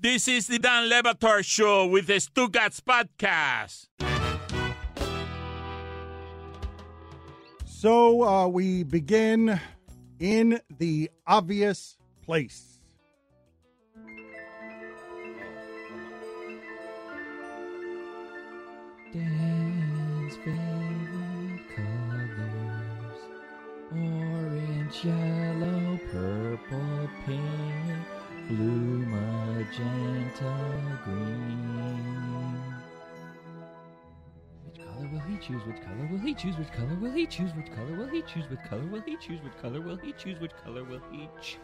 This is the Dan Le Batard Show with the Stugats Podcast. So we begin in the obvious place. Dan's favorite colors: orange, yellow, purple, pink, blue, magenta, green. Which color will he choose? Which color will he choose? Which color will he choose? Which color will he choose? Which color will he choose? Which color will he choose? Which color will he choose?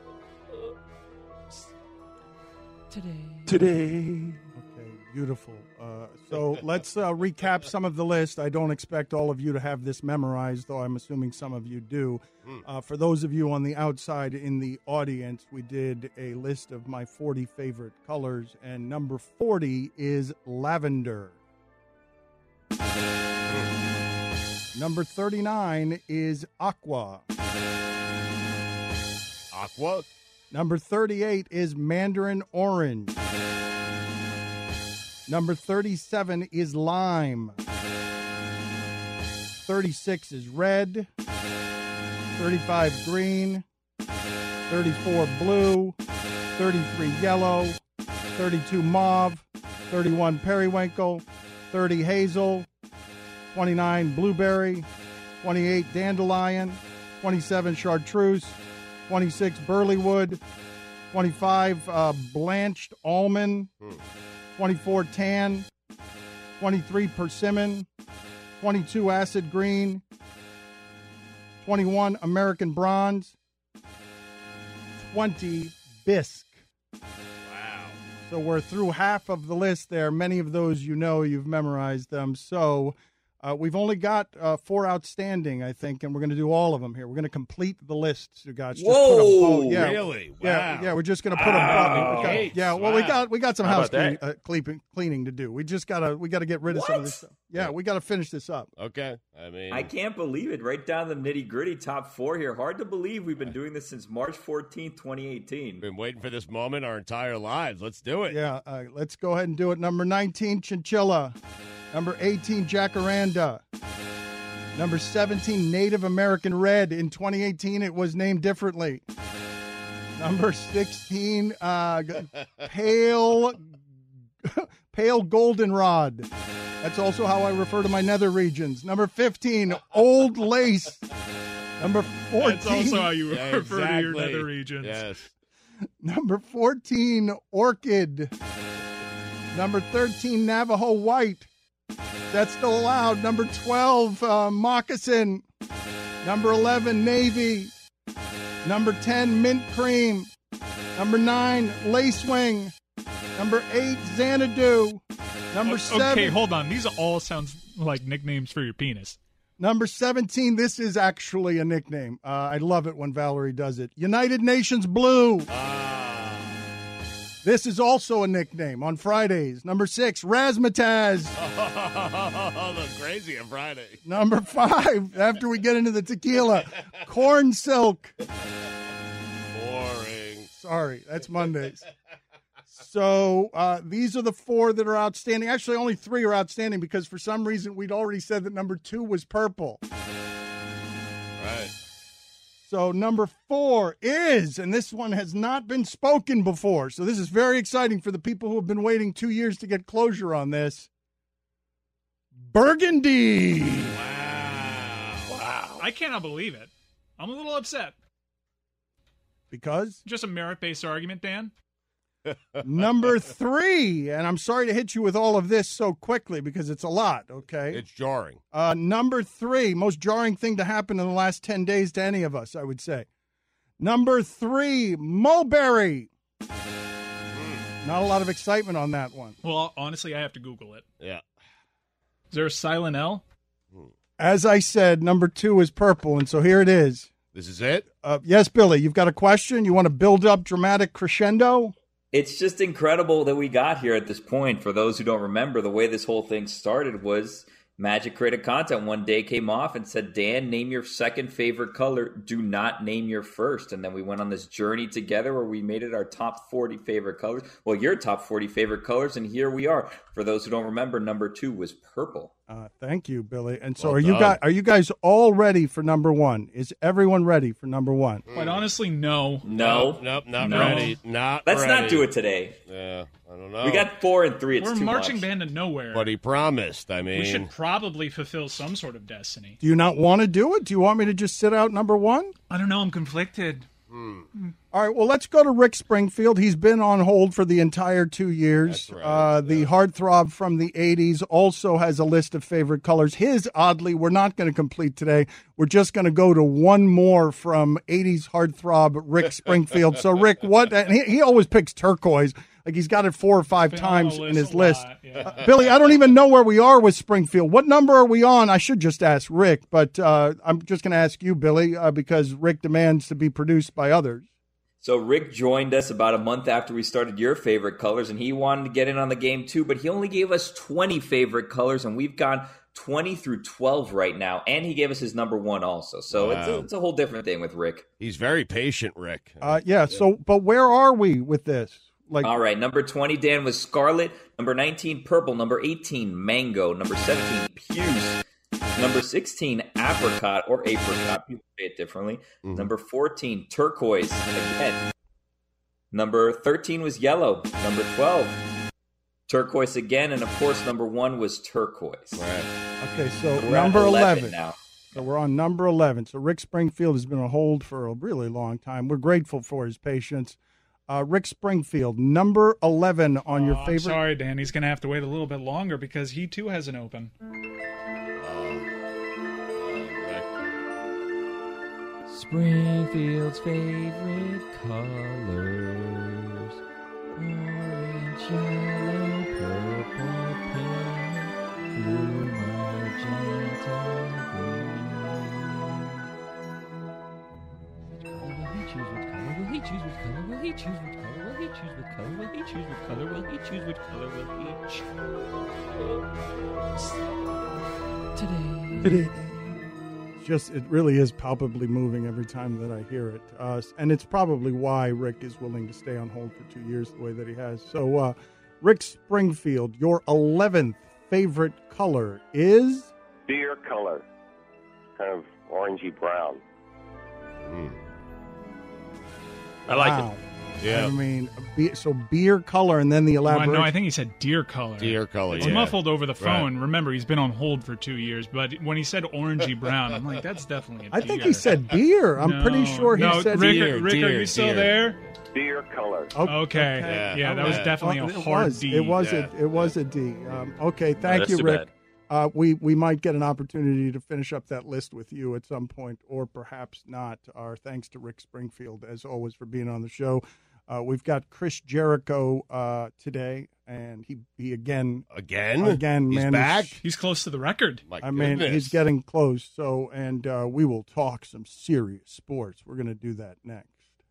Today. Okay, beautiful. So let's recap some of the list. I don't expect all of you to have this memorized, though I'm assuming some of you do. For those of you on the outside in the audience, we did a list of my 40 favorite colors, and number 40 is lavender. Number 39 is aqua. Aqua? Number 38 is mandarin orange. Number 37 is lime. 36 is red. 35 green. 34 blue. 33 yellow. 32 mauve. 31 periwinkle. 30 hazel. 29 blueberry. 28 dandelion. 27 chartreuse. 26 burleywood. 25 blanched almond. 24 tan, 23 persimmon, 22 acid green, 21 American bronze, 20 bisque. Wow. So we're through half of the list there. Many of those you know, you've memorized them. So we've only got 4 outstanding, I think, and we're going to do all of them here. We're going to complete the list, guys. Whoa! Really? Wow. Yeah, we're just going to put a yeah. Well, we got some house cleaning to do. We got to get rid of some of this stuff. Yeah, we got to finish this up. Okay. I mean, I can't believe it. Right down the nitty gritty, top 4 here. Hard to believe we've been doing this since March 14th, 2018. been waiting for this moment our entire lives. Let's do it. Yeah, let's go ahead and do it. Number 19, chinchilla. Number 18, jacaranda. Number 17, Native American red. In 2018, it was named differently. Number 16, pale goldenrod. That's also how I refer to my nether regions. Number 15, old lace. Number 14. That's also how you refer to your nether regions. Yes. Number 14, orchid. Number 13, Navajo white. That's still allowed. Number 12, moccasin. Number 11, navy. Number 10, mint cream. Number 9, lacewing. Number 8, Xanadu. Number 7. Okay, hold on. These all sound like nicknames for your penis. Number 17, this is actually a nickname. I love it when Valerie does it. United Nations blue. This is also a nickname on Fridays. Number 6, razzmatazz. The crazy on Friday. Number 5, after we get into the tequila, corn silk. Boring. Sorry, that's Mondays. So these are the 4 that are outstanding. Actually, only 3 are outstanding because for some reason we'd already said that number 2 was purple. Right. So number 4 is, and this one has not been spoken before, so this is very exciting for the people who have been waiting 2 years to get closure on this. Burgundy. Wow. I cannot believe it. I'm a little upset. Because? Just a merit-based argument, Dan. Number 3, and I'm sorry to hit you with all of this so quickly because it's a lot, okay? It's jarring. Number 3, most jarring thing to happen in the last 10 days to any of us, I would say. Number 3, mulberry. Not a lot of excitement on that one. Well, honestly, I have to Google it. Yeah. Is there a silent L? As I said, number 2 is purple, and so here it is. This is it? Yes, Billy, you've got a question? You want to build up dramatic crescendo? It's just incredible that we got here at this point. For those who don't remember, the way this whole thing started was Magic Creative Content one day came off and said, Dan, name your second favorite color. Do not name your first. And then we went on this journey together where we made it our top 40 favorite colors. Well, your top 40 favorite colors, and here we are. For those who don't remember, number 2 was purple. Thank you, Billy. And so Well are you guys all ready for number 1? Is everyone ready for number 1? Quite honestly, no. No. Nope, not No. ready. Not Let's ready. not do it today. Yeah, I don't know. We got 4 and 3. It's We're too marching much. band to nowhere. What he promised. I mean, We should probably fulfill some sort of destiny. Do you not want to do it? Do you want me to just sit out number 1? I don't know. I'm conflicted. All right, well, let's go to Rick Springfield. He's been on hold for the entire 2 years. That's right. The heartthrob from the 80s also has a list of favorite colors. His, oddly, we're not going to complete today. We're just going to go to one more from 80s heartthrob Rick Springfield. So, Rick, what? And he always picks turquoise. Like he's got it 4 or 5 Been on the times in list his a list. lot, yeah. Billy, I don't even know where we are with Springfield. What number are we on? I should just ask Rick, but I'm just going to ask you, Billy, because Rick demands to be produced by others. So Rick joined us about a month after we started your favorite colors, and he wanted to get in on the game too, but he only gave us 20 favorite colors, and we've gone 20 through 12 right now, and he gave us his number 1 also. So Wow. it's a whole different thing with Rick. he's very patient, Rick. Yeah, so, but where are we with this? All right, number 20, Dan, was Scarlet. Number 19, Purple. Number 18, Mango. Number 17, Puce. Number 16, Apricot or Apricot. People say it differently. Mhm. Number 14, Turquoise. Again. Number 13 was Yellow. Number 12, Turquoise again. And, of course, number 1 was Turquoise. Right. Okay, so We're at number 11. now. So we're on number 11. So Rick Springfield has been on hold for a really long time. We're grateful for his patience. Rick Springfield, number 11 on your I'm favorite. sorry, Dan. He's going to have to wait a little bit longer because he, too, has an open. Springfield's favorite colors: orange, yellow, purple, pink, blue, magenta, green. Which color will he choose? Which color will he choose? Which color will he choose? Which color will he choose? Which color will he choose? Which color will he choose? Today. It really is palpably moving every time that I hear it. And it's probably why Rick is willing to stay on hold for 2 years the way that he has. So, Rick Springfield, your 11th favorite color is? Beer color, kind of orangey brown. I like Wow. it. Yeah. I mean, so beer color and then the elaboration. No, I think he said deer color. Deer color, It's yeah. muffled over the phone. Right. Remember, he's been on hold for 2 years. But when he said orangey brown, I'm like, that's definitely a I deer. think he said beer. I'm pretty sure he said Rick, beer. Rick, are you still deer. there? Beer color. Okay. Yeah, that was definitely a It hard was. D. It was. Yeah. It was a D. Okay, thank that's you, too Rick. We might get an opportunity to finish up that list with you at some point, or perhaps not. Our thanks to Rick Springfield, as always, for being on the show. We've got Chris Jericho today, and he again Again, he's managed. back. He's close to the record. My I mean, goodness. he's getting close. So, and we will talk some serious sports. We're going to do that next.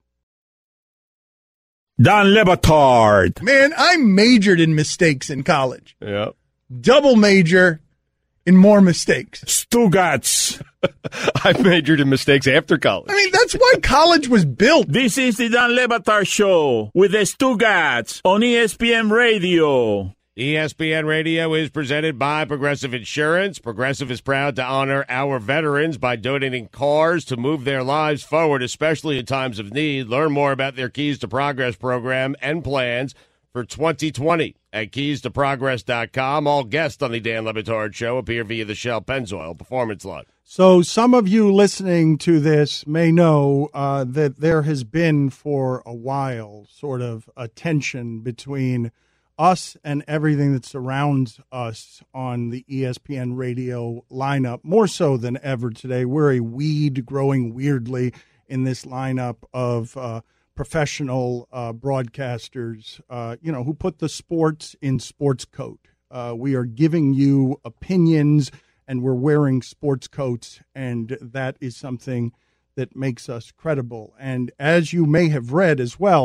Don Lebatard. Man, I majored in mistakes in college. Yeah. Double major in more mistakes. Stugats. I majored in mistakes after college. I mean, that's why college was built. This is the Don Lebatard Show with the Stugats on ESPN Radio. ESPN Radio is presented by Progressive Insurance. Progressive is proud to honor our veterans by donating cars to move their lives forward, especially in times of need. Learn more about their Keys to Progress program and plans for 2020 at keystoprogress.com. All guests on the Dan Le Batard Show appear via the Shell Pennzoil Performance Line. So some of you listening to this may know that there has been for a while sort of a tension between us and everything that surrounds us on the ESPN radio lineup, more so than ever today. We're a weed growing weirdly in this lineup of professional broadcasters, who put the sports in sports coat. We are giving you opinions, and we're wearing sports coats, and that is something that makes us credible. And as you may have read as well,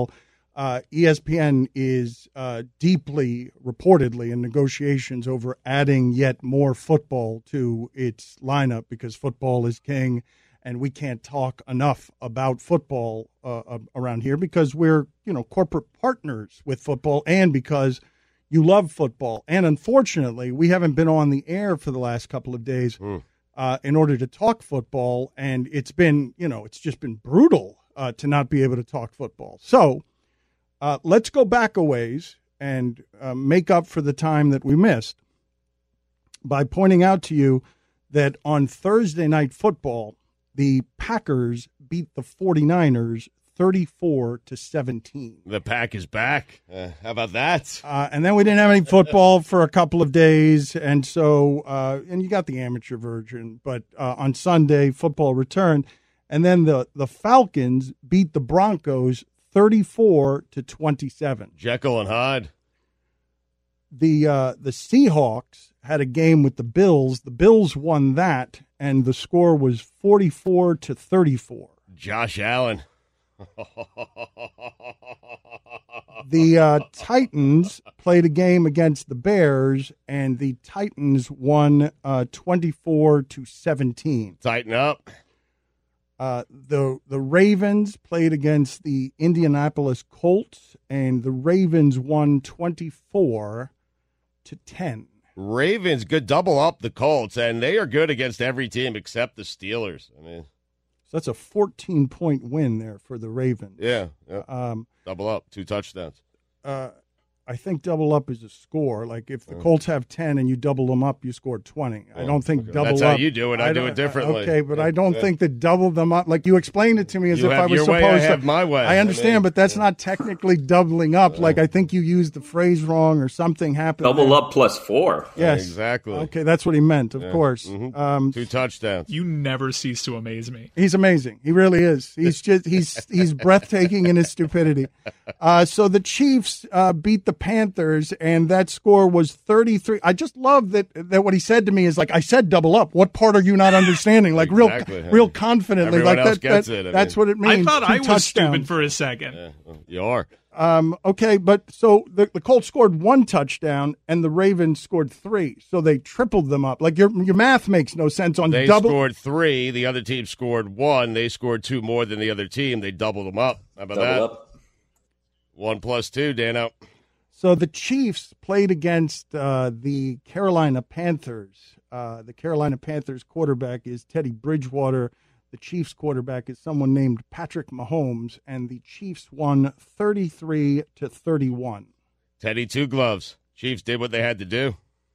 ESPN is deeply, reportedly, in negotiations over adding yet more football to its lineup because football is king, and we can't talk enough about football around here because we're, corporate partners with football and because you love football. And unfortunately, we haven't been on the air for the last couple of days in order to talk football, and it's been, it's just been brutal to not be able to talk football. So, let's go back a ways and make up for the time that we missed by pointing out to you that on Thursday Night Football, the Packers beat the 49ers 34-17. The Pack is back. How about that? And then we didn't have any football for a couple of days, and so and you got the amateur version. But on Sunday, football returned, and then the Falcons beat the Broncos 34-27. Jekyll and Hyde. The Seahawks had a game with the Bills. The Bills won that, and the score was 44-34. Josh Allen. The Titans played a game against the Bears, and the Titans won 24-17. Tighten up. The Ravens played against the Indianapolis Colts, and the Ravens won 24-10. Ravens good double up the Colts, and they are good against every team except the Steelers. I mean, so that's a 14-point win there for the Ravens. Yeah. Double up, 2 touchdowns. I think double up is a score. Like if the Colts have 10 and you double them up, you scored 20. I don't think double That's up. That's how you do it. I do it differently. Okay, but I don't think that double them up. Like you explained it to me as you if I was your supposed way, I to. have my way. I understand, but that's not technically doubling up. Like I think you used the phrase wrong or something happened. Double there. up plus 4. Yes, exactly. Okay, that's what he meant. Of course. 2 touchdowns. You never cease to amaze me. He's amazing. He really is. He's just he's breathtaking in his stupidity. So the Chiefs beat the Panthers, and that score was 33. I just love that what he said to me is like, I said double up. What part are you not understanding? Like exactly, real confidently. Everyone like else gets it. That's what it means. I thought I was touchdowns. stupid for a second. You are. Okay, but so the Colts scored 1 touchdown and the Ravens scored 3, so they tripled them up. Like your math makes no sense on they double. They scored 3. The other team scored 1. They scored 2 more than the other team. They doubled them up. How about Double that? up. 1 plus 2, Dano. So the Chiefs played against the Carolina Panthers. The Carolina Panthers quarterback is Teddy Bridgewater. The Chiefs quarterback is someone named Patrick Mahomes, and the Chiefs won 33-31. Teddy 2 gloves. Chiefs did what they had to do.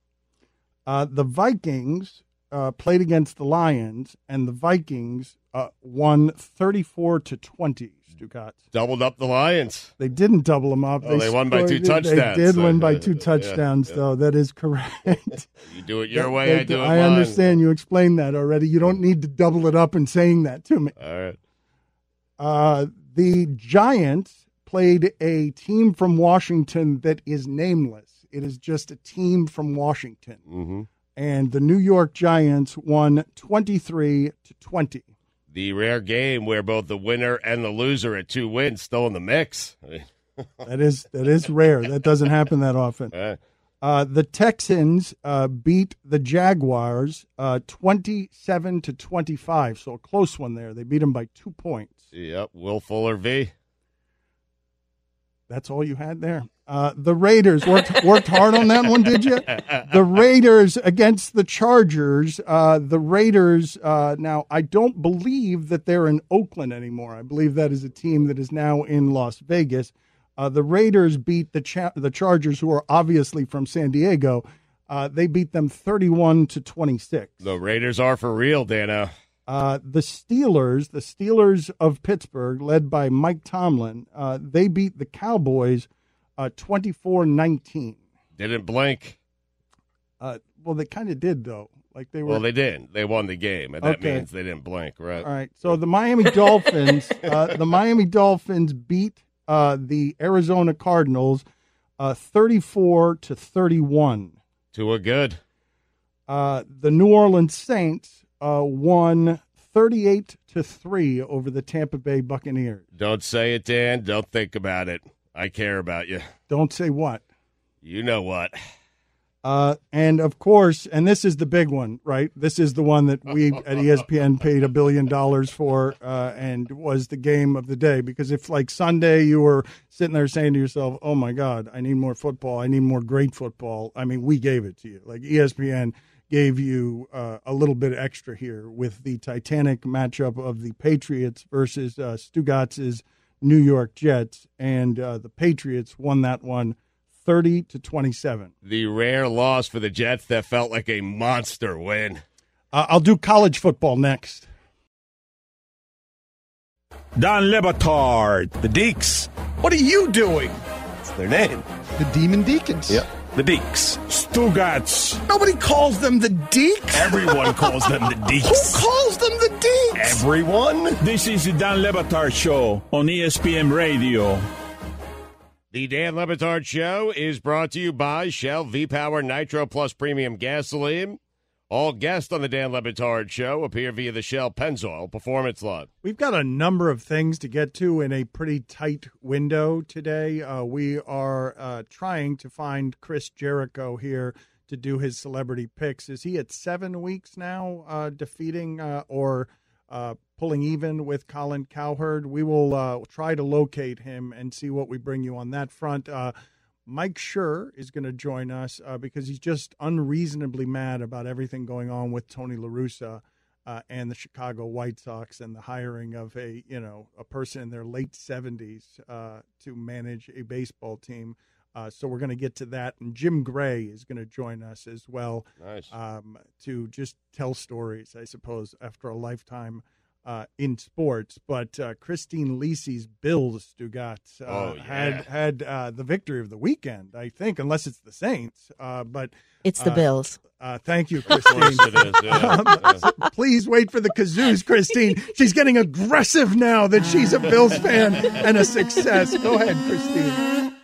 The Vikings played against the Lions, and the Vikings won 34-20. Stugatz. Doubled up the Lions. They didn't double them up. They won by 2 touchdowns. They did win by 2 touchdowns, though. That is correct. You do it your way, I do it mine. I understand. You explained that already. You don't need to double it up and saying that to me. All right. The Giants played a team from Washington that is nameless. It is just a team from Washington. Mm-hmm. And the New York Giants won 23-20. The rare game where both the winner and the loser at 2 wins still in the mix. That is rare. That doesn't happen that often. The Texans beat the Jaguars 27-25, so a close one there. They beat them by 2 points. Yep, Will Fuller V. That's all you had there. The Raiders worked hard on that one, did you? The Raiders against the Chargers. The Raiders, now, I don't believe that they're in Oakland anymore. I believe that is a team that is now in Las Vegas. The Raiders beat the Chargers, who are obviously from San Diego. They beat them 31-26. The Raiders are for real, Dano. The Steelers of Pittsburgh, led by Mike Tomlin, they beat the Cowboys 24-19. Didn't blink. Well, they kind of did, though. Like they were. Well, they didn't. They won the game, and that means they didn't blink, right? All right. So the Miami Dolphins, beat the Arizona Cardinals 34-31. To a good. The New Orleans Saints won 38-3 over the Tampa Bay Buccaneers. Don't say it, Dan. Don't think about it. I care about you. Don't say what. You know what. And, of course, and this is the big one, right? This is the one that we at ESPN paid $1 billion for and was the game of the day. Because if, like, Sunday you were sitting there saying to yourself, oh, my God, I need more football. I need more great football. I mean, we gave it to you. Like, ESPN gave you a little bit extra here with the Titanic matchup of the Patriots versus Stugatz's New York Jets. And the Patriots won that one 30-27. The rare loss for the Jets that felt like a monster win. I'll do college football next. Dan Le Batard. The Deeks. What are you doing? It's their name. The Demon Deacons. Yep. The Deeks. Stugatz. Nobody calls them the Deeks. Everyone calls them the Deeks. Who calls them the Deeks? Everyone? This is the Dan Le Batard Show on ESPN Radio. The Dan Le Batard Show is brought to you by Shell V-Power Nitro Plus Premium Gasoline. All guests on the Dan Le Batard Show appear via the Shell Pennzoil Performance Line. We've got a number of things to get to in a pretty tight window today. We are trying to find Chris Jericho here to do his celebrity picks. Is he at 7 weeks now defeating or pulling even with Colin Cowherd? We will try to locate him and see what we bring you on that front. Mike Schur is going to join us because he's just unreasonably mad about everything going on with Tony La Russa and the Chicago White Sox and the hiring of a person in their late 70s to manage a baseball team. So we're going to get to that. And Jim Gray is going to join us as well. Nice. To just tell stories, I suppose, after a lifetime in sports. But Christine Lisi's Bills, Stugatz, had the victory of the weekend, I think, unless it's the Saints. But it's the Bills. Thank you, Christine. Of course it is, yeah. Please wait for the kazoos, Christine. She's getting aggressive now that she's a Bills fan and a success. Go ahead, Christine.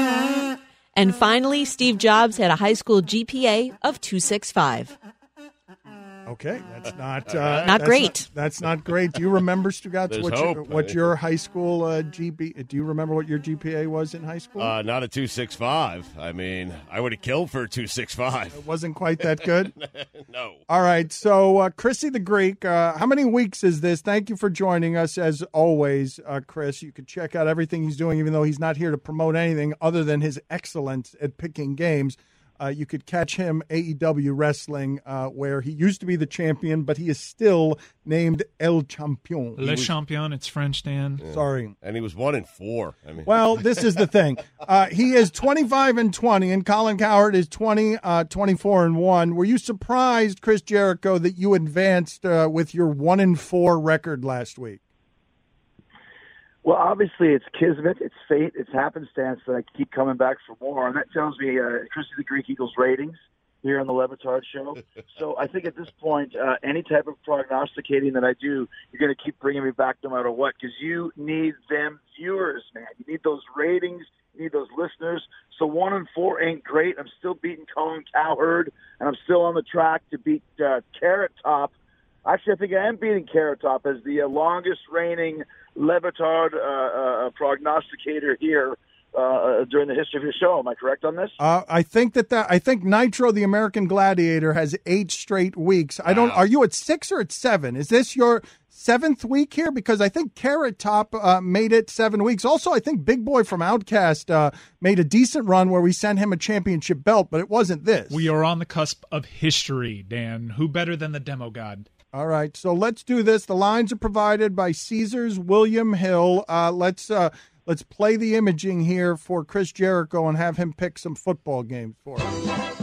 And finally, Steve Jobs had a high school GPA of 2.65. Okay, that's not great. That's not great. Do you remember, Stugatz, what your high school GPA? Do you remember what your GPA was in high school? Not a 2.65. I mean, I would have killed for a 2.65. It wasn't quite that good? No. All right, so Chrissy the Greek, how many weeks is this? Thank you for joining us, as always, Chris. You can check out everything he's doing, even though he's not here to promote anything other than his excellence at picking games. You could catch him AEW Wrestling, where he used to be the champion, but he is still named El Champion. Le Champion, it's French, Dan. Yeah. Sorry. And he was 1-4. I mean, well, this is the thing. He is 25-20, and Colin Cowherd is 24-1. Were you surprised, Chris Jericho, that you advanced with your 1-4 record last week? Well, obviously, it's kismet, it's fate, it's happenstance that I keep coming back for more, and that tells me Chrissy the Greek equals ratings here on the Le Batard Show. So I think at this point, any type of prognosticating that I do, you're going to keep bringing me back no matter what, because you need them viewers, man. You need those ratings, you need those listeners. So 1-4 ain't great. I'm still beating Colin Cowherd, and I'm still on the track to beat Carrot Top. Actually, I think I am beating Carrot Top as the longest reigning Le Batard prognosticator here during the history of your show. Am I correct on this? I think I think Nitro, the American Gladiator, has 8 straight weeks. Wow. Are you at 6 or at 7? Is this your 7th week here? Because I think Carrot Top made it 7 weeks. Also, I think Big Boy from Outcast made a decent run where we sent him a championship belt, but it wasn't this. We are on the cusp of history, Dan. Who better than the demo god? All right, so let's do this. The lines are provided by Caesars William Hill. Let's play the imaging here for Chris Jericho and have him pick some football games for us.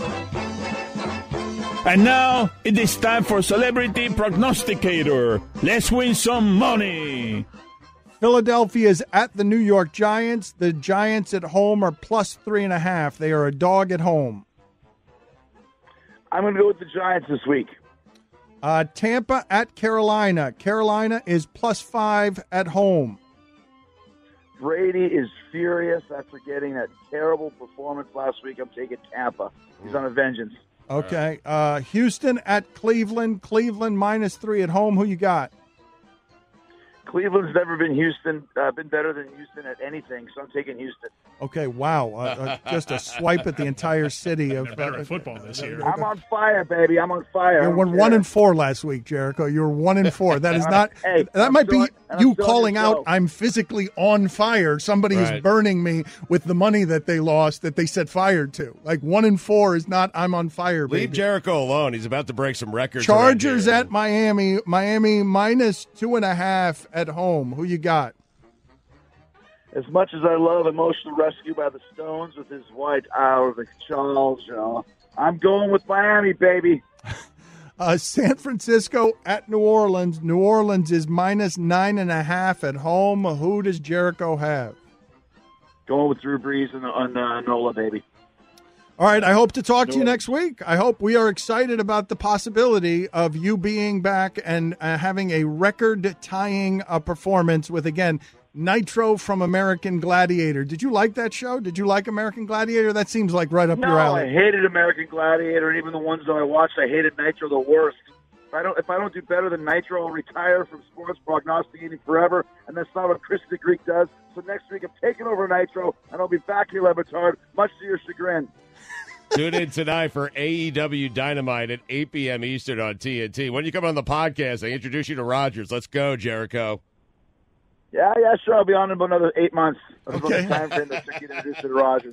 And now it is time for Celebrity Prognosticator. Let's win some money. Philadelphia is at the New York Giants. The Giants at home are plus 3.5. They are a dog at home. I'm going to go with the Giants this week. Tampa at Carolina. Carolina is plus 5 at home. Brady is furious after getting that terrible performance last week. I'm taking Tampa. He's on a vengeance. Okay. Houston at Cleveland. Cleveland minus 3 at home. Who you got? Cleveland's never been been better than Houston at anything, so I'm taking Houston. Okay, wow. Just a swipe at the entire city of better at football this year. I'm on fire, baby. I'm on fire. You were 1-4 last week, Jericho. You were 1-4. That is not. That might be you calling out. I'm physically on fire. Somebody is burning me with the money that they lost that they set fire to. Like 1-4 is not. I'm on fire. Baby. Leave Jericho alone. He's about to break some records. Chargers at Miami. Miami -2.5 at home. Who you got? As much as I love Emotional Rescue by the Stones with his white hour of Charles, I'm going with Miami, baby. San Francisco at New Orleans. New Orleans is -9.5 at home. Who does Jericho have? Going with Drew Brees on NOLA, baby. All right, I hope to talk to you next week. I hope we are excited about the possibility of you being back and having a record-tying performance with, again, Nitro from American Gladiator. Did you like that show? Did you like American Gladiator? That seems like right up your alley. I hated American Gladiator, and even the ones that I watched, I hated Nitro the worst. If I don't do better than Nitro, I'll retire from sports prognosticating forever, and that's not what Chris the Greek does. So next week, I'm taking over Nitro, and I'll be back here, Levitard, much to your chagrin. Tune in tonight for AEW Dynamite at 8 p.m. Eastern on TNT. When you come on the podcast, I introduce you to Rogers. Let's go, Jericho. Yeah, sure. I'll be on in about another 8 months. Okay. The time frame that took you to introduce to Rogers.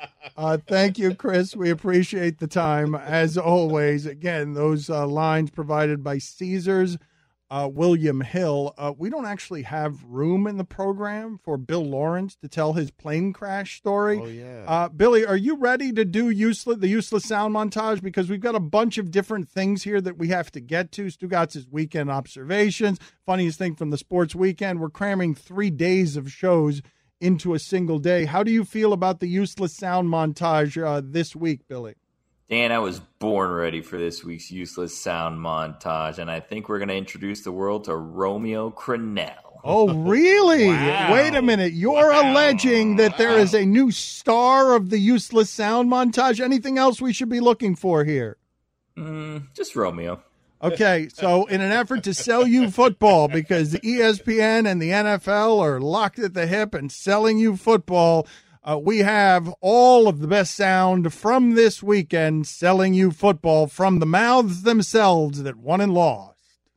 Thank you, Chris. We appreciate the time. As always, again, those lines provided by Caesars. William Hill. We don't actually have room in the program for Bill Lawrence to tell his plane crash story. Oh, yeah. Billy, are you ready to do the useless sound montage? Because we've got a bunch of different things here that we have to get to. Stugatz's weekend observations. Funniest thing from the sports weekend. We're cramming 3 days of shows into a single day. How do you feel about the useless sound montage this week, Billy? Dan, I was born ready for this week's useless sound montage, and I think we're going to introduce the world to Romeo Crennel. Oh, really? Wow. Wait a minute. You're alleging that there is a new star of the useless sound montage. Anything else we should be looking for here? Just Romeo. Okay, so in an effort to sell you football, because the ESPN and the NFL are locked at the hip and selling you football, we have all of the best sound from this weekend selling you football from the mouths themselves that won and lost.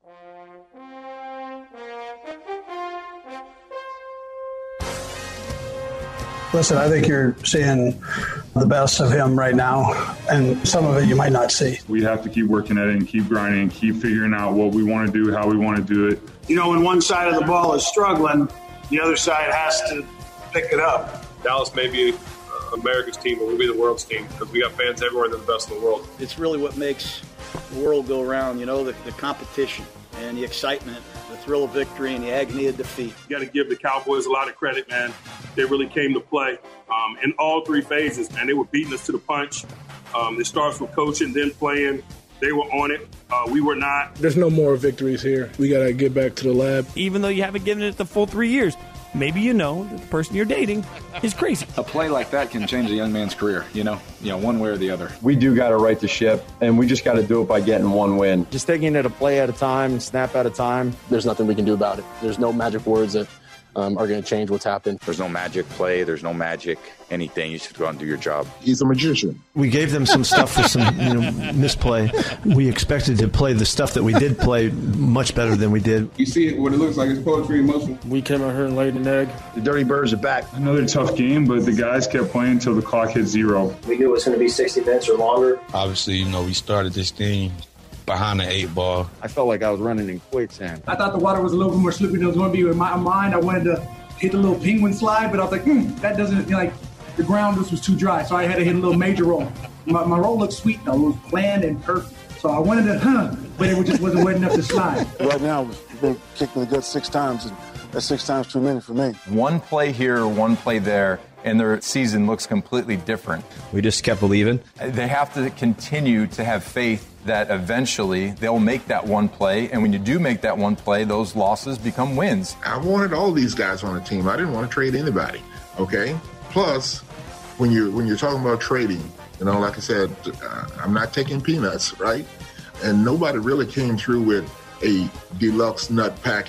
Listen, I think you're seeing the best of him right now, and some of it you might not see. We have to keep working at it and keep grinding and keep figuring out what we want to do, how we want to do it. You know, when one side of the ball is struggling, the other side has to pick it up. Dallas may be America's team, but we'll be the world's team because we got fans everywhere and they're the best in the world. It's really what makes the world go round, you know, the competition and the excitement, the thrill of victory and the agony of defeat. You got to give the Cowboys a lot of credit, man. They really came to play in all three phases, man. They were beating us to the punch. It starts with coaching, then playing. They were on it. We were not. There's no more victories here. We got to get back to the lab. Even though you haven't given it the full 3 years, maybe you know that the person you're dating is crazy. A play like that can change a young man's career, you know, one way or the other. We do got to right the ship, and we just got to do it by getting one win. Just taking it a play at a time, snap at a time. There's nothing we can do about it. There's no magic words that are going to change what's happened. There's no magic play. There's no magic anything. You just go out and do your job. He's a magician. We gave them some stuff for some misplay. We expected to play the stuff that we did play much better than we did. You see what it looks like. It's poetry in motion. We came out here and laid an egg. The Dirty Birds are back. Another tough game, but the guys kept playing until the clock hit 0. We knew it was going to be 60 minutes or longer. Obviously, we started this thing behind the 8 ball. I felt like I was running in quicksand. I thought the water was a little bit more slippery than it was going to be. In my mind, I wanted to hit the little penguin slide, but I was like, that doesn't, the ground just was too dry, so I had to hit a little major roll. My roll looked sweet, though. It was planned and perfect. So I wanted to, but it just wasn't wet enough to slide. Right now, we've been kicked in the gut 6 times, and that's 6 times too many for me. One play here, one play there, and their season looks completely different. We just kept believing. They have to continue to have faith that eventually they'll make that one play, and when you do make that one play, those losses become wins. I wanted all these guys on the team. I didn't want to trade anybody, okay? Plus, when you're talking about trading, like I said, I'm not taking peanuts, right? And nobody really came through with a deluxe nut package.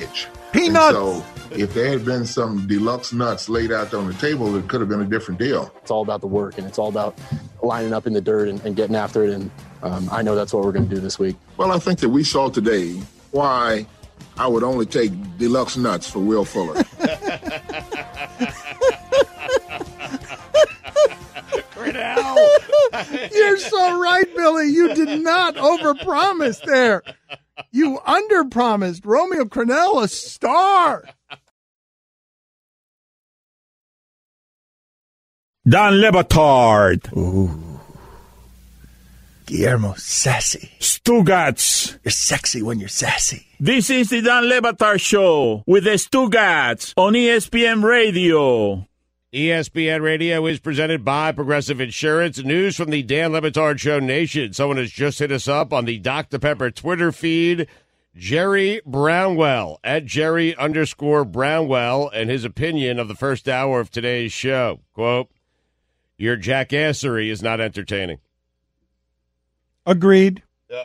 Peanuts. And so if there had been some deluxe nuts laid out on the table, it could have been a different deal. It's all about the work, and it's all about lining up in the dirt and getting after it. And I know that's what we're going to do this week. Well, I think that we saw today why I would only take deluxe nuts for Will Fuller. You're so right, Billy. You did not overpromise there. You underpromised. Romeo Crennel, a star. Don Lebatard. Ooh. Guillermo, sassy. Stugats. You're sexy when you're sassy. This is the Don Lebatard Show with the Stugats on ESPN Radio. ESPN Radio is presented by Progressive Insurance. News from the Dan Le Batard Show Nation. Someone has just hit us up on the Dr. Pepper Twitter feed. Jerry Brownwell, at Jerry_Brownwell, and his opinion of the first hour of today's show. Quote, your jackassery is not entertaining. Agreed. Yeah.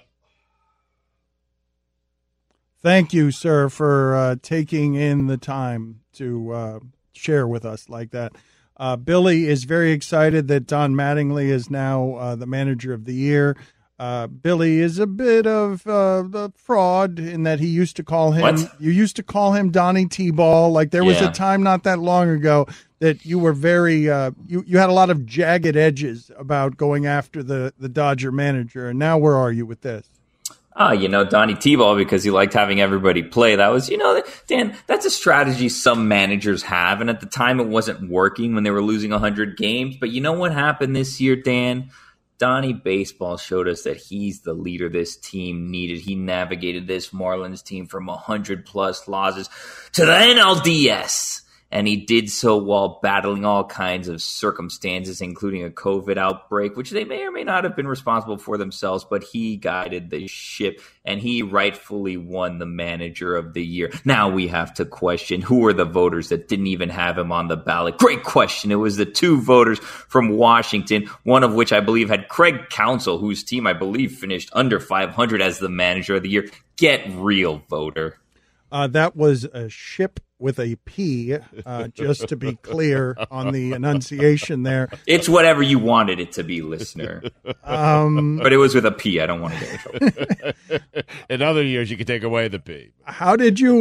Thank you, sir, for taking in the time to share with us like that. Billy is very excited that Don Mattingly is now the manager of the year. Billy is a bit of the fraud in that he used to call him. What? You used to call him Donnie T-Ball. Like there was a time not that long ago that you were very you had a lot of jagged edges about going after the Dodger manager. And now where are you with this? Donnie T-Ball, because he liked having everybody play. That was, Dan, that's a strategy some managers have. And at the time, it wasn't working when they were losing 100 games. But you know what happened this year, Dan? Donnie Baseball showed us that he's the leader this team needed. He navigated this Marlins team from 100-plus losses to the NLDS. And he did so while battling all kinds of circumstances, including a COVID outbreak, which they may or may not have been responsible for themselves, but he guided the ship, and he rightfully won the manager of the year. Now we have to question, who are the voters that didn't even have him on the ballot? Great question. It was the two voters from Washington, one of which I believe had Craig Counsell, whose team I believe finished under 500 as the manager of the year. Get real, voter. That was a ship with a P, just to be clear on the enunciation there. It's whatever you wanted it to be, listener. But it was with a P. I don't want to get in trouble. In other years, you could take away the P. How did you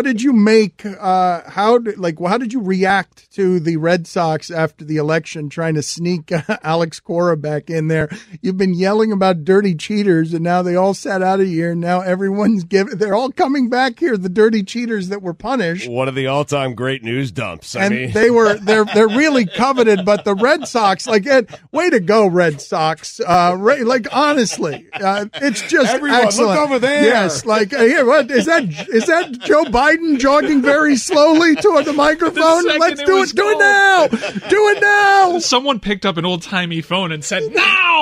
react to the Red Sox after the election trying to sneak Alex Cora back in there? You've been yelling about dirty cheaters, and now they all sat out a year, and now they're all coming back here, the dirty cheaters that were punished. One of the all-time great news dumps. They're really coveted, but the Red Sox, way to go, Red Sox. Honestly, it's just everyone, excellent. Look over there. Yes, here, what is that? Is that Joe Biden jogging very slowly toward the microphone? Let's do it. Do it now. Do it now. Someone picked up an old-timey phone and said, "Now!"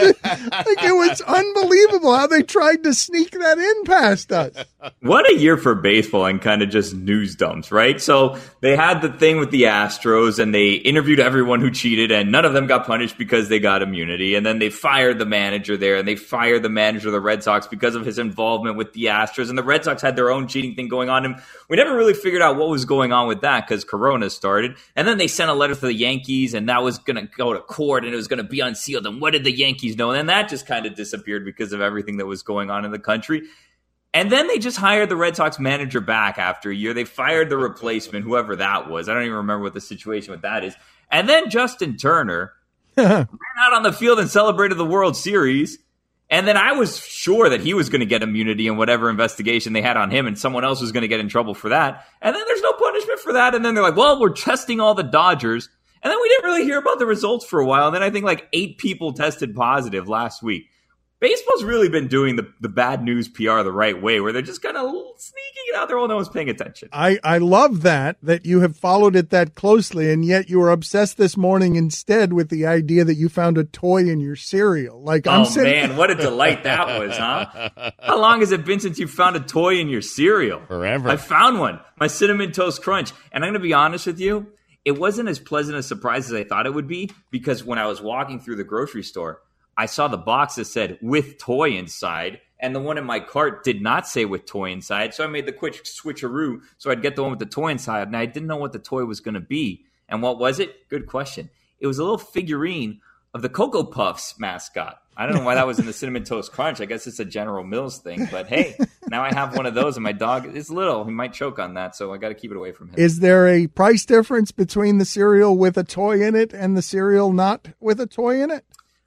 It was unbelievable how they tried to sneak that in past us. What a year for baseball and kind of just news dumps, right? So they had the thing with the Astros, and they interviewed everyone who cheated, and none of them got punished because they got immunity. And then they fired the manager there, and they fired the manager of the Red Sox because of his involvement with the Astros. And the Red Sox had their own cheating thing going on, and we never really figured out what was going on with that because Corona started. And then they sent a letter to the Yankees, and that was going to go to court, and it was going to be unsealed. And what did the Yankees know? And then that just kind of disappeared because of everything that was going on in the country. And then they just hired the Red Sox manager back after a year. They fired the replacement, whoever that was. I don't even remember what the situation with that is. And then Justin Turner ran out on the field and celebrated the World Series. And then I was sure that he was going to get immunity in whatever investigation they had on him, and someone else was going to get in trouble for that. And then there's no punishment for that. And then they're like, well, we're testing all the Dodgers. And then we didn't really hear about the results for a while. And then I think 8 people tested positive last week. Baseball's really been doing the bad news PR the right way, where they're just kind of sneaking it out there while no one's paying attention. I love that you have followed it that closely, and yet you were obsessed this morning instead with the idea that you found a toy in your cereal. Man, what a delight that was, huh? How long has it been since you found a toy in your cereal? Forever. I found one, my Cinnamon Toast Crunch. And I'm going to be honest with you, it wasn't as pleasant a surprise as I thought it would be, because when I was walking through the grocery store, I saw the box that said "with toy" inside, And the one in my cart did not say with toy inside. So I made the quick switcheroo so I'd get the one with the toy inside. And I didn't know what the toy was going to be. And what was it? Good question. It was a little figurine of the Cocoa Puffs mascot. I don't know why that was in the Cinnamon Toast Crunch. I guess it's a General Mills thing. But hey, now I have one of those, and my dog is little. He might choke on that, so I got to keep it away from him. Is there a price difference between the cereal with a toy in it and the cereal not with a toy in it?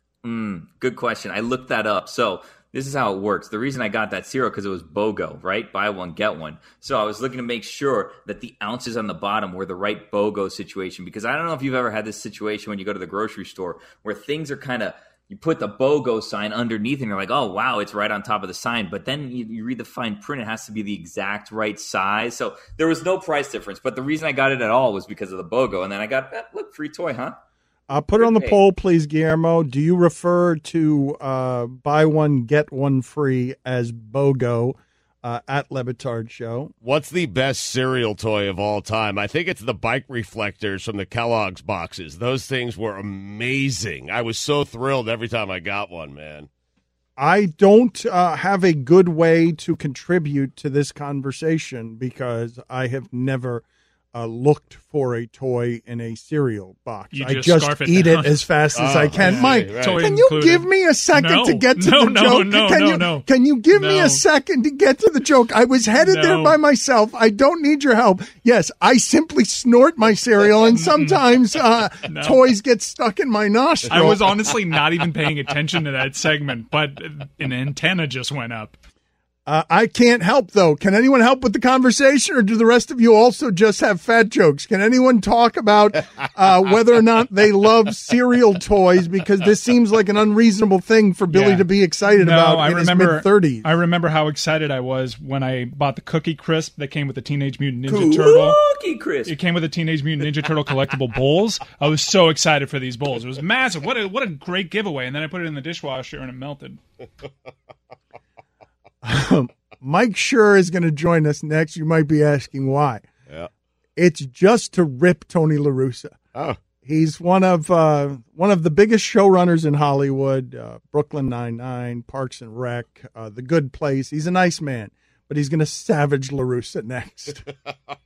Good question. I looked that up. So this is how it works. The reason I got that cereal because it was BOGO, right? Buy one, get one. So I was looking to make sure that the ounces on the bottom were the right BOGO situation, because I don't know if you've ever had this situation when you go to the grocery store where things are kind of, you put the BOGO sign underneath and you're like, oh, wow, it's right on top of the sign. But then you read the fine print, it has to be the exact right size. So there was no price difference. But the reason I got it at all was because of the BOGO. And then I got, look, free toy, huh? Put it on the poll, please, Guillermo. Do you refer to buy one, get one free as BOGO at Le Batard Show? What's the best cereal toy of all time? I think it's the bike reflectors from the Kellogg's boxes. Those things were amazing. I was so thrilled every time I got one, man. I don't have a good way to contribute to this conversation because I have never looked for a toy in a cereal box. I just eat it as fast as I can. Mike, can you give me a second to get to the joke? Can you give me a second to get to the joke? I was headed there by myself. I don't need your help. Yes, I simply snort my cereal, and sometimes toys get stuck in my nostril. I was honestly not even paying attention to that segment, but an antenna just went up. I can't help, though. Can anyone help with the conversation, or do the rest of you also just have fat jokes? Can anyone talk about whether or not they love cereal toys? Because this seems like an unreasonable thing for Billy to be excited about in his mid-30s. I remember how excited I was when I bought the Cookie Crisp that came with the Teenage Mutant Ninja Turtle. Cookie Crisp. It came with the Teenage Mutant Ninja Turtle collectible bowls. I was so excited for these bowls. It was massive. What a great giveaway. And then I put it in the dishwasher and it melted. Mike Schur is going to join us next. You might be asking why. Yeah. It's just to rip Tony La Russa. Oh. He's one of the biggest showrunners in Hollywood, Brooklyn Nine-Nine, Parks and Rec, The Good Place. He's a nice man, but he's going to savage La Russa next.